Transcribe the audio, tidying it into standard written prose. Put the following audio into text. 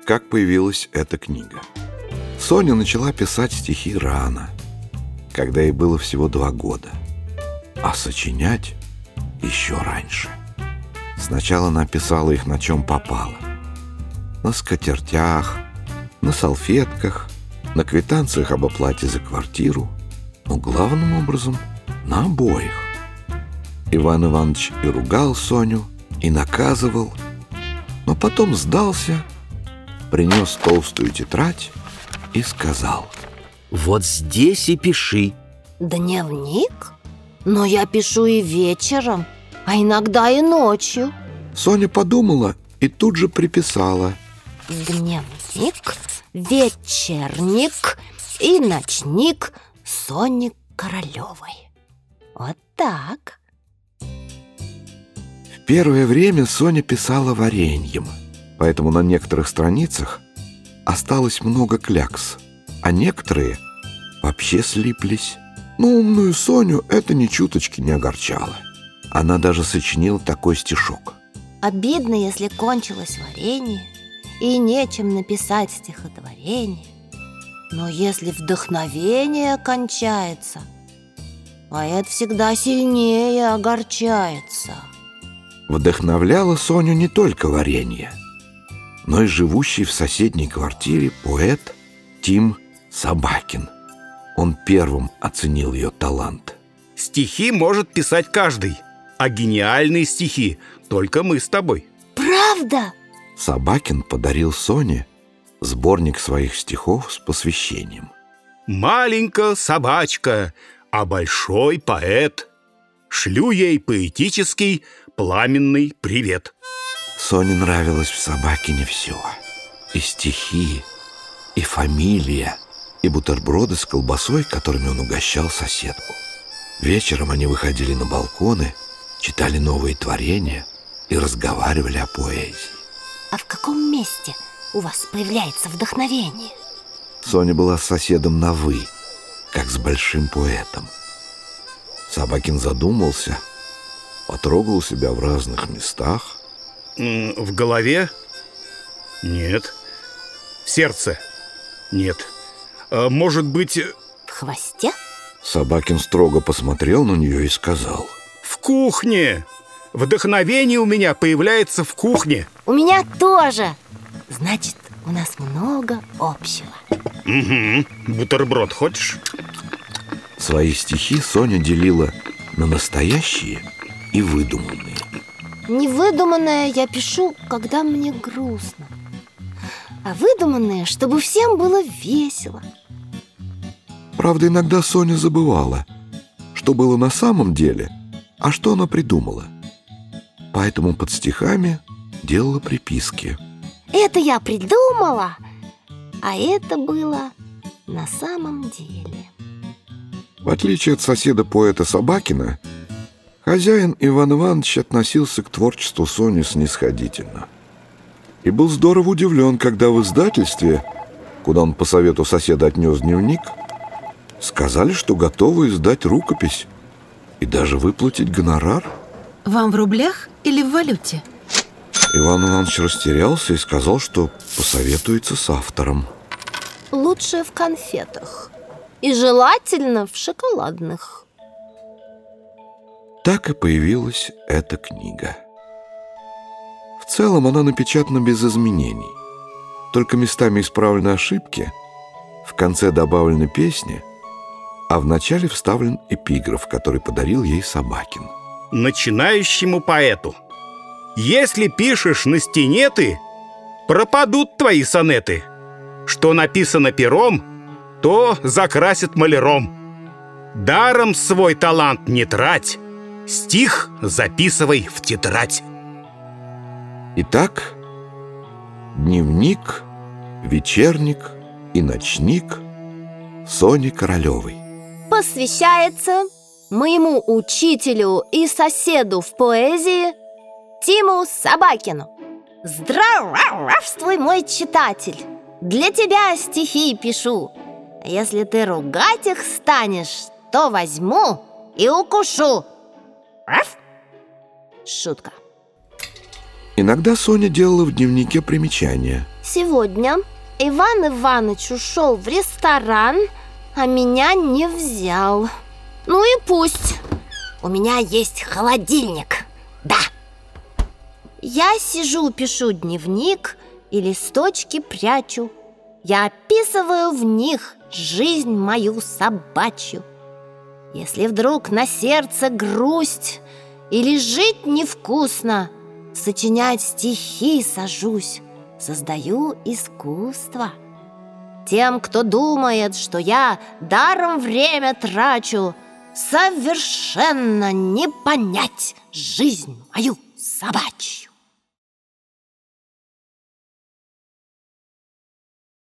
как появилась эта книга. Соня начала писать стихи рано, когда ей было всего 2 года, а сочинять еще раньше. Сначала она писала их на чем попало: на скатертях, на салфетках, на квитанциях об оплате за квартиру, но главным образом на обоих. Иван Иванович и ругал Соню, и наказывал, но потом сдался, принес толстую тетрадь и сказал: вот здесь и пиши. Дневник? Но я пишу и вечером, а иногда и ночью. Соня подумала и тут же приписала: дневник, вечерник и ночник Сони Королевой. Вот так. В первое время Соня писала вареньем, поэтому на некоторых страницах осталось много клякс, а некоторые вообще слиплись. Но умную Соню это ни чуточки не огорчало. Она даже сочинила такой стишок: обидно, если кончилось варенье и нечем написать стихотворение. Но если вдохновение кончается, поэт всегда сильнее огорчается. Вдохновляло Соню не только варенье, но и живущий в соседней квартире поэт Тим Собакин. Он первым оценил ее талант. Стихи может писать каждый, а гениальные стихи только мы с тобой. Правда? Собакин подарил Соне сборник своих стихов с посвящением. Маленькая собачка, а большой поэт. Шлю ей поэтический пламенный привет. Соне нравилось в Собакине все: и стихи, и фамилия, и бутерброды с колбасой, которыми он угощал соседку. Вечером они выходили на балконы, читали новые творения и разговаривали о поэзии. А в каком месте у вас появляется вдохновение? Соня была с соседом на «вы», как с большим поэтом. Собакин задумался, потрогал себя в разных местах. В голове? Нет. В сердце? Нет. Может быть... В хвосте? Собакин строго посмотрел на нее и сказал: в кухне! Вдохновение у меня появляется в кухне. У меня тоже. Значит, у нас много общего. Угу. Бутерброд хочешь? Свои стихи Соня делила на настоящие и выдуманные. Невыдуманное я пишу, когда мне грустно, а выдуманное, чтобы всем было весело. Правда, иногда Соня забывала, что было на самом деле, а что она придумала. Поэтому под стихами делала приписки. Это я придумала, а это было на самом деле. В отличие от соседа-поэта Собакина, хозяин Иван Иванович относился к творчеству Сони снисходительно. И был здорово удивлен, когда в издательстве, куда он по совету соседа отнес дневник, сказали, что готовы издать рукопись и даже выплатить гонорар. Вам в рублях или в валюте? Иван Иванович растерялся и сказал, что посоветуется с автором. Лучше в конфетах. И желательно в шоколадных. Так и появилась эта книга. В целом она напечатана без изменений. Только местами исправлены ошибки, в конце добавлены песни, а в начале вставлен эпиграф, который подарил ей Собакин. Начинающему поэту: если пишешь на стене ты, пропадут твои сонеты. Что написано пером, то закрасит маляром. Даром свой талант не трать, стих записывай в тетрадь. Итак, дневник, вечерник и ночник Сони Королевой посвящается моему учителю и соседу в поэзии Тиму Собакину. Здравствуй, мой читатель! Для тебя стихи пишу. Если ты ругать их станешь, то возьму и укушу. Шутка. Иногда Соня делала в дневнике примечания. Сегодня Иван Иваныч ушел в ресторан, а меня не взял. Ну и пусть. У меня есть холодильник. Да. Я сижу, пишу дневник и листочки прячу. Я описываю в них жизнь мою собачью. Если вдруг на сердце грусть или жить невкусно, сочинять стихи сажусь, создаю искусство. Тем, кто думает, что я даром время трачу, совершенно не понять жизнь мою собачью.